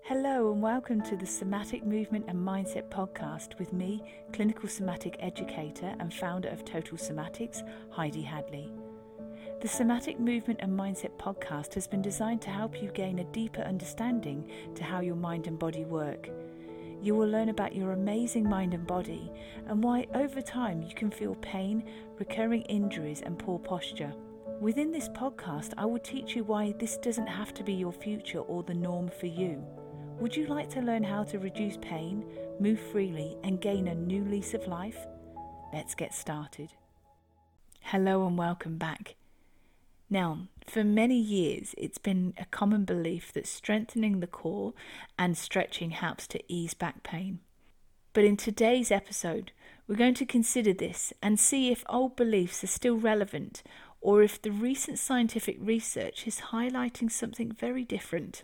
Hello and welcome to the Somatic Movement and Mindset podcast with me, clinical somatic educator and founder of Total Somatics, Heidi Hadley. The Somatic Movement and Mindset podcast has been designed to help you gain a deeper understanding to how your mind and body work. You will learn about your amazing mind and body and why over time you can feel pain, recurring injuries and poor posture. Within this podcast, I will teach you why this doesn't have to be your future or the norm for you. Would you like to learn how to reduce pain, move freely, and gain a new lease of life? Let's get started. Hello and welcome back. Now, for many years, it's been a common belief that strengthening the core and stretching helps to ease back pain. But in today's episode, we're going to consider this and see if old beliefs are still relevant or if the recent scientific research is highlighting something very different.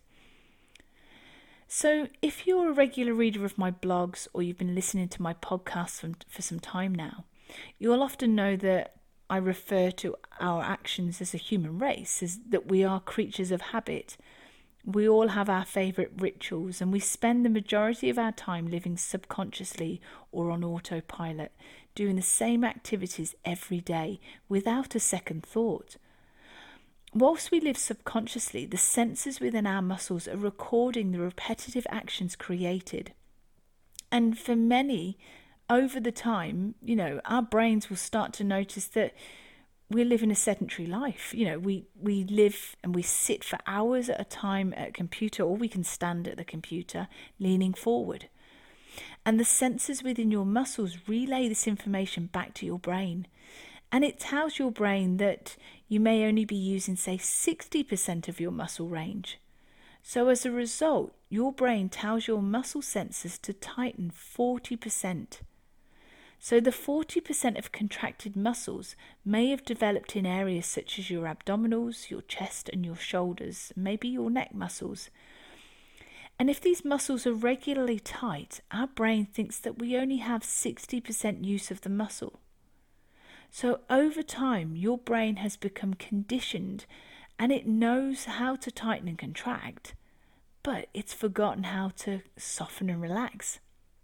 So if you're a regular reader of my blogs or you've been listening to my podcasts for some time now, you'll often know that I refer to our actions as a human race, as that we are creatures of habit. We all have our favourite rituals and we spend the majority of our time living subconsciously or on autopilot, doing the same activities every day without a second thought. Whilst we live subconsciously, the sensors within our muscles are recording the repetitive actions created. And for many, over the time, our brains will start to notice that we live in a sedentary life. We live and we sit for hours at a time at a computer, or we can stand at the computer leaning forward. And the sensors within your muscles relay this information back to your brain. And it tells your brain that you may only be using, say, 60% of your muscle range. So as a result, your brain tells your muscle sensors to tighten 40%. So the 40% of contracted muscles may have developed in areas such as your abdominals, your chest and your shoulders, maybe your neck muscles. And if these muscles are regularly tight, our brain thinks that we only have 60% use of the muscle. So over time, your brain has become conditioned and it knows how to tighten and contract, but it's forgotten how to soften and relax.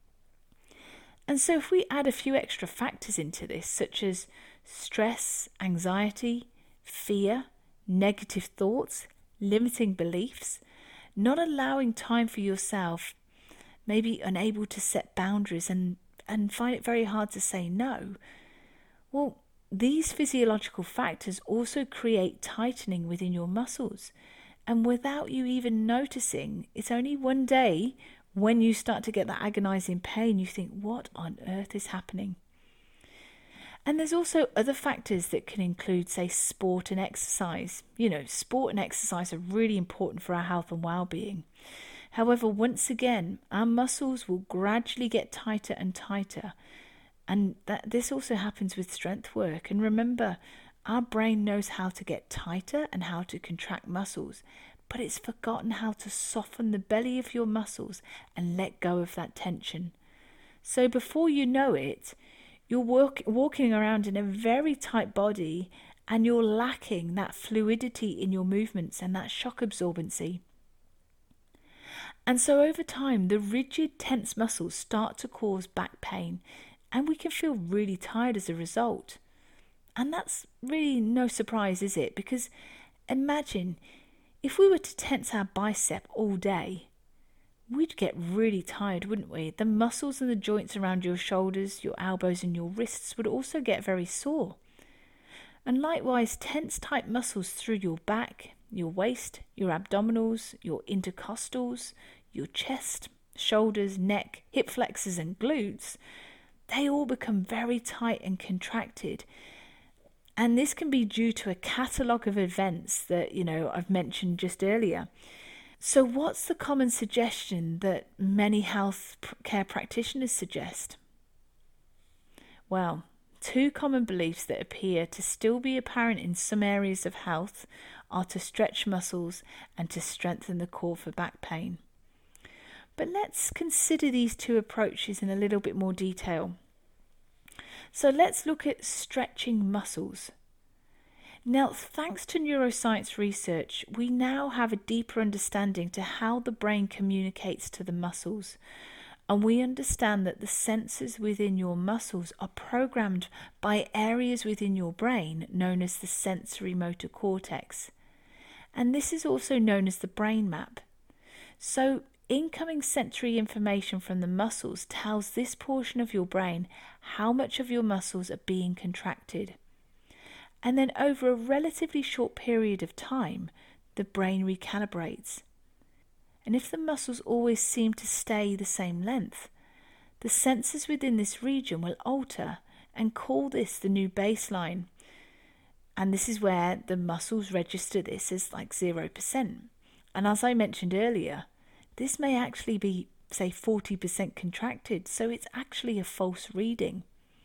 And so if we add a few extra factors into this, such as stress, anxiety, fear, negative thoughts, limiting beliefs, not allowing time for yourself, maybe unable to set boundaries and find it very hard to say no, well, these physiological factors also create tightening within your muscles. And without you even noticing, it's only one day when you start to get that agonizing pain, you think, what on earth is happening? And there's also other factors that can include, say, sport and exercise. Sport and exercise are really important for our health and well-being. However, once again, our muscles will gradually get tighter and tighter. And this also happens with strength work. And remember, our brain knows how to get tighter and how to contract muscles, but it's forgotten how to soften the belly of your muscles and let go of that tension. So before you know it, you're walking around in a very tight body and you're lacking that fluidity in your movements and that shock absorbency. And so over time, the rigid, tense muscles start to cause back pain, and we can feel really tired as a result. And that's really no surprise, is it? Because imagine if we were to tense our bicep all day, we'd get really tired, wouldn't we? The muscles and the joints around your shoulders, your elbows and your wrists would also get very sore. And likewise, tense tight muscles through your back, your waist, your abdominals, your intercostals, your chest, shoulders, neck, hip flexors and glutes, they all become very tight and contracted. And this can be due to a catalogue of events that, I've mentioned just earlier. So what's the common suggestion that many health care practitioners suggest? Well, two common beliefs that appear to still be apparent in some areas of health are to stretch muscles and to strengthen the core for back pain. But let's consider these two approaches in a little bit more detail. So let's look at stretching muscles. Now, thanks to neuroscience research, we now have a deeper understanding to how the brain communicates to the muscles. And we understand that the sensors within your muscles are programmed by areas within your brain known as the sensory motor cortex. And this is also known as the brain map. So, incoming sensory information from the muscles tells this portion of your brain how much of your muscles are being contracted. And then over a relatively short period of time, the brain recalibrates. And if the muscles always seem to stay the same length, the sensors within this region will alter and call this the new baseline. And this is where the muscles register this as like 0%. And as I mentioned earlier, this may actually be, say, 40% contracted, so it's actually a false reading.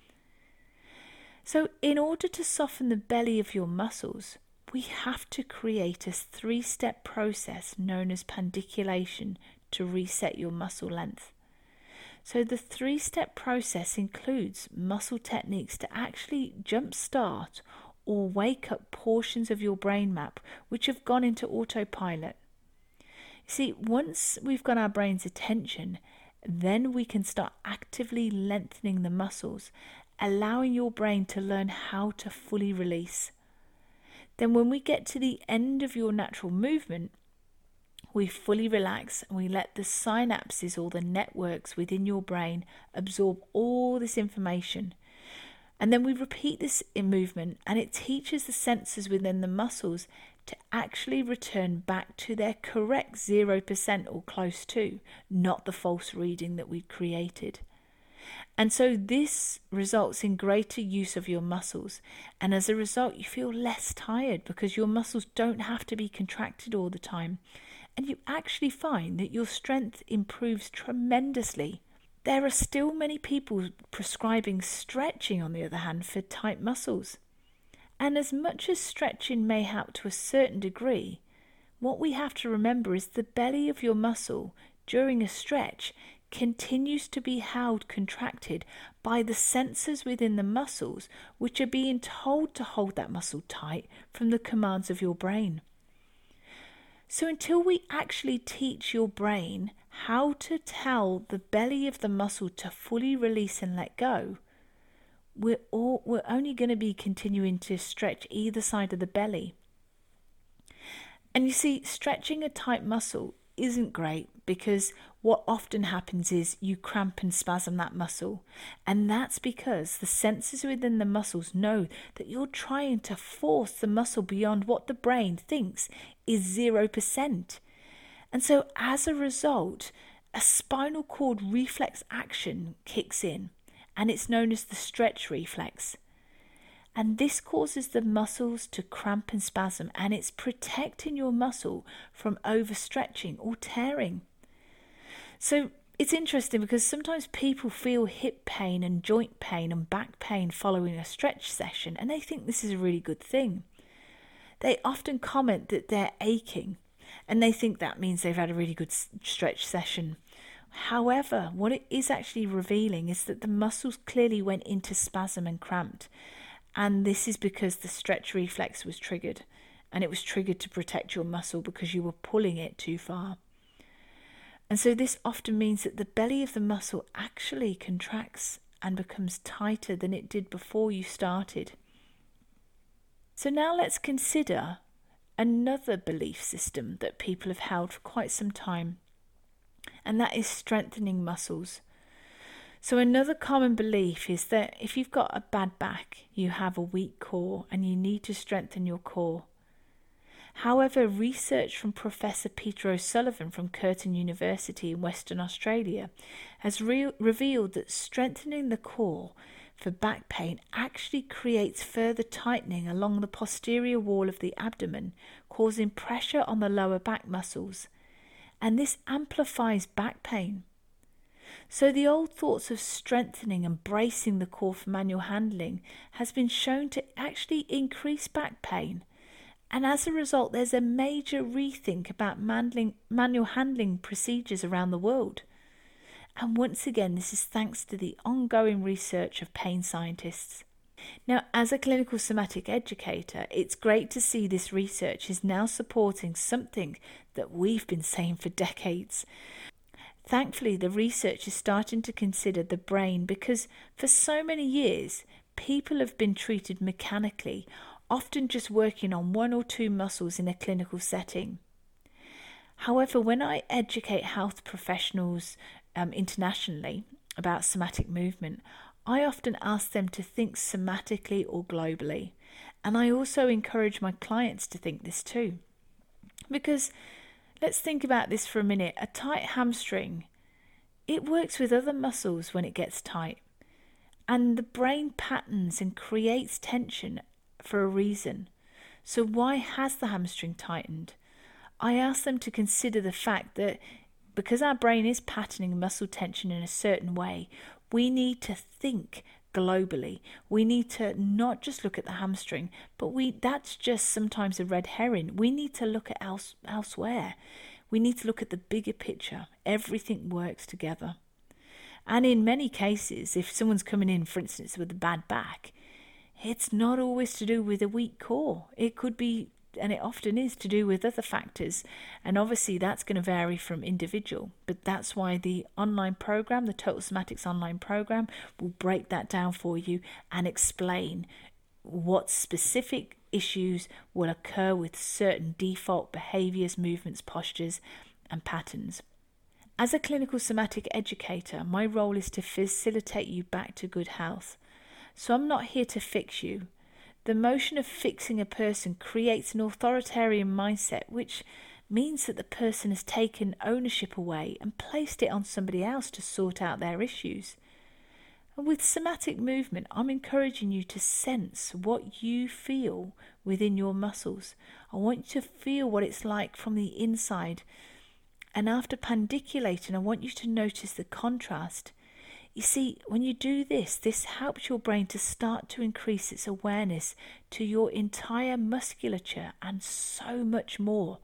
So in order to soften the belly of your muscles, we have to create a 3-step process known as pandiculation to reset your muscle length. So the 3-step process includes muscle techniques to actually jumpstart or wake up portions of your brain map which have gone into autopilot. See, once we've got our brain's attention, then we can start actively lengthening the muscles, allowing your brain to learn how to fully release. Then when we get to the end of your natural movement, we fully relax and we let the synapses or the networks within your brain absorb all this information. And then we repeat this in movement, and it teaches the sensors within the muscles to actually return back to their correct 0% or close to, not the false reading that we'd created. And so this results in greater use of your muscles, and as a result you feel less tired because your muscles don't have to be contracted all the time, and you actually find that your strength improves tremendously. There are still many people prescribing stretching, on the other hand, for tight muscles. And as much as stretching may help to a certain degree, what we have to remember is the belly of your muscle during a stretch continues to be held contracted by the sensors within the muscles, which are being told to hold that muscle tight from the commands of your brain. So until we actually teach your brain how to tell the belly of the muscle to fully release and let go, we're only going to be continuing to stretch either side of the belly. And you see, stretching a tight muscle isn't great because what often happens is you cramp and spasm that muscle, and that's because the sensors within the muscles know that you're trying to force the muscle beyond what the brain thinks is 0%. And so as a result, a spinal cord reflex action kicks in, and it's known as the stretch reflex. And this causes the muscles to cramp and spasm, and it's protecting your muscle from overstretching or tearing. So it's interesting because sometimes people feel hip pain and joint pain and back pain following a stretch session, and they think this is a really good thing. They often comment that they're aching, and they think that means they've had a really good stretch session. However, what it is actually revealing is that the muscles clearly went into spasm and cramped. And this is because the stretch reflex was triggered, and it was triggered to protect your muscle because you were pulling it too far. And so this often means that the belly of the muscle actually contracts and becomes tighter than it did before you started. So now let's consider another belief system that people have held for quite some time, and that is strengthening muscles. So another common belief is that if you've got a bad back, you have a weak core and you need to strengthen your core. However, research from Professor Peter O'Sullivan from Curtin University in Western Australia has revealed that strengthening the core for back pain actually creates further tightening along the posterior wall of the abdomen, causing pressure on the lower back muscles. And this amplifies back pain. So the old thoughts of strengthening and bracing the core for manual handling has been shown to actually increase back pain. And as a result, there's a major rethink about manual handling procedures around the world. And once again, this is thanks to the ongoing research of pain scientists. Now, as a clinical somatic educator, it's great to see this research is now supporting something that we've been saying for decades. Thankfully, the research is starting to consider the brain because for so many years, people have been treated mechanically, often just working on one or two muscles in a clinical setting. However, when I educate health professionals internationally about somatic movement, I often ask them to think somatically or globally. And I also encourage my clients to think this too. Because let's think about this for a minute. A tight hamstring, it works with other muscles when it gets tight. And the brain patterns and creates tension for a reason. So why has the hamstring tightened? I ask them to consider the fact that because our brain is patterning muscle tension in a certain way, we need to think globally. We need to not just look at the hamstring, but that's just sometimes a red herring. We need to look at elsewhere. We need to look at the bigger picture. Everything works together. And in many cases, if someone's coming in, for instance, with a bad back, it's not always to do with a weak core. It could be, and it often is, to do with other factors. And obviously that's going to vary from individual. But that's why the online program, the Total Somatics online program, will break that down for you and explain what specific issues will occur with certain default behaviors, movements, postures, and patterns. As a clinical somatic educator, my role is to facilitate you back to good health. So I'm not here to fix you. The motion of fixing a person creates an authoritarian mindset, which means that the person has taken ownership away and placed it on somebody else to sort out their issues. And with somatic movement, I'm encouraging you to sense what you feel within your muscles. I want you to feel what it's like from the inside. And after pandiculating, I want you to notice the contrast. You see, when you do this helps your brain to start to increase its awareness to your entire musculature and so much more.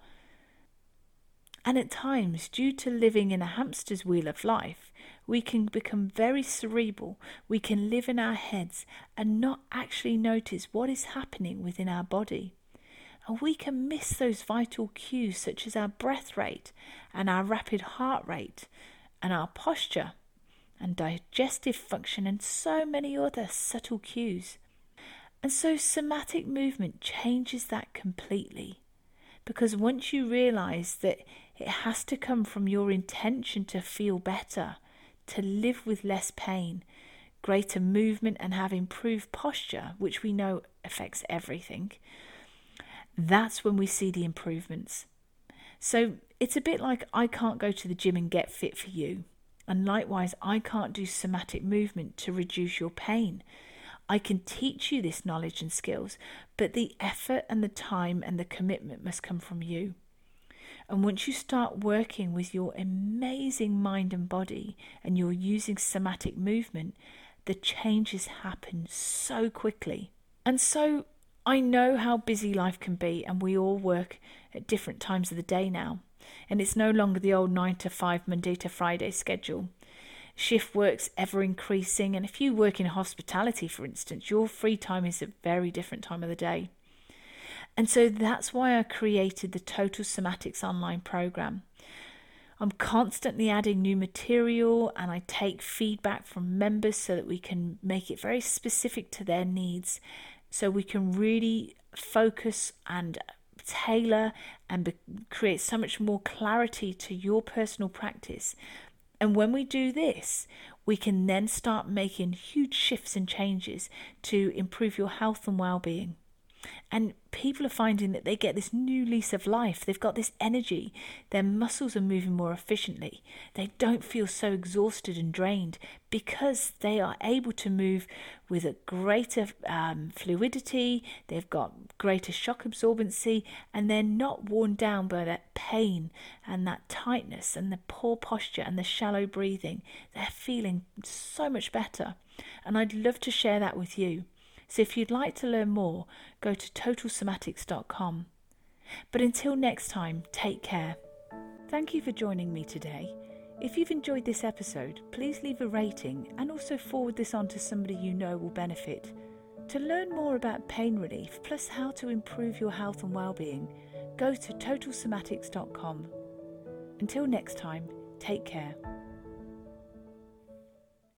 And at times, due to living in a hamster's wheel of life, we can become very cerebral. We can live in our heads and not actually notice what is happening within our body. And we can miss those vital cues such as our breath rate and our rapid heart rate and our posture and digestive function and so many other subtle cues. And so somatic movement changes that completely, because once you realize that it has to come from your intention to feel better, to live with less pain, greater movement and have improved posture, which we know affects everything, that's when we see the improvements. So it's a bit like I can't go to the gym and get fit for you. And likewise, I can't do somatic movement to reduce your pain. I can teach you this knowledge and skills, but the effort and the time and the commitment must come from you. And once you start working with your amazing mind and body and you're using somatic movement, the changes happen so quickly. And so I know how busy life can be, and we all work at different times of the day now. And it's no longer the old 9 to 5 Monday to Friday schedule. Shift work's ever increasing, and if you work in hospitality, for instance, your free time is a very different time of the day. And so that's why I created the Total Somatics online program. I'm constantly adding new material, and I take feedback from members so that we can make it very specific to their needs, so we can really focus and tailor and create so much more clarity to your personal practice. And when we do this, we can then start making huge shifts and changes to improve your health and well-being. And people are finding that they get this new lease of life. They've got this energy. Their muscles are moving more efficiently. They don't feel so exhausted and drained because they are able to move with a greater fluidity. They've got greater shock absorbency, and they're not worn down by that pain and that tightness and the poor posture and the shallow breathing. They're feeling so much better. And I'd love to share that with you. So if you'd like to learn more, go to totalsomatics.com. But until next time, take care. Thank you for joining me today. If you've enjoyed this episode, please leave a rating and also forward this on to somebody you know will benefit. To learn more about pain relief, plus how to improve your health and well-being, go to totalsomatics.com. Until next time, take care.